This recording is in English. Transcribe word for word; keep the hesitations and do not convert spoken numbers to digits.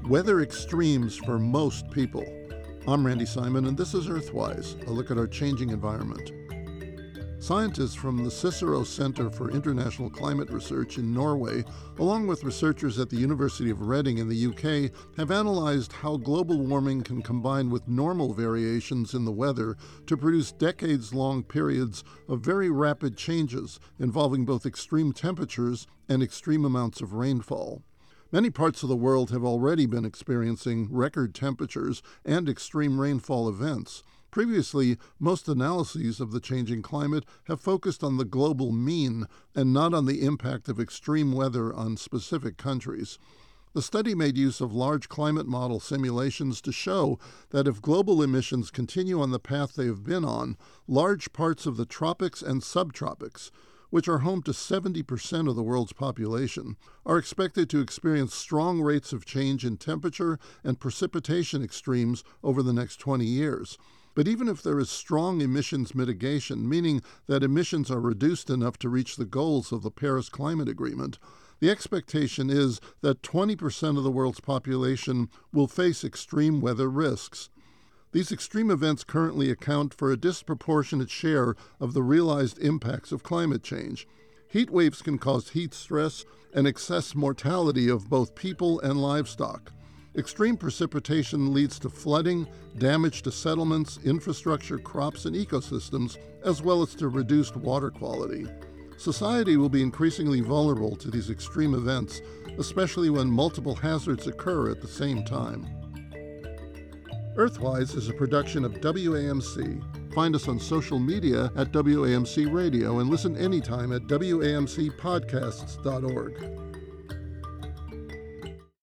Weather extremes for most people. I'm Randy Simon, and this is Earthwise, a look at our changing environment. Scientists from the Cicero Center for International Climate Research in Norway, along with researchers at the University of Reading in the U K, have analyzed how global warming can combine with normal variations in the weather to produce decades-long periods of very rapid changes involving both extreme temperatures and extreme amounts of rainfall. Many parts of the world have already been experiencing record temperatures and extreme rainfall events. Previously, most analyses of the changing climate have focused on the global mean and not on the impact of extreme weather on specific countries. The study made use of large climate model simulations to show that if global emissions continue on the path they have been on, large parts of the tropics and subtropics, which are home to seventy percent of the world's population, are expected to experience strong rates of change in temperature and precipitation extremes over the next twenty years. But even if there is strong emissions mitigation, meaning that emissions are reduced enough to reach the goals of the Paris Climate Agreement, the expectation is that twenty percent of the world's population will face extreme weather risks. These extreme events currently account for a disproportionate share of the realized impacts of climate change. Heat waves can cause heat stress and excess mortality of both people and livestock. Extreme precipitation leads to flooding, damage to settlements, infrastructure, crops, and ecosystems, as well as to reduced water quality. Society will be increasingly vulnerable to these extreme events, especially when multiple hazards occur at the same time. Earthwise is a production of W A M C. Find us on social media at W A M C Radio and listen anytime at W A M C podcasts dot org.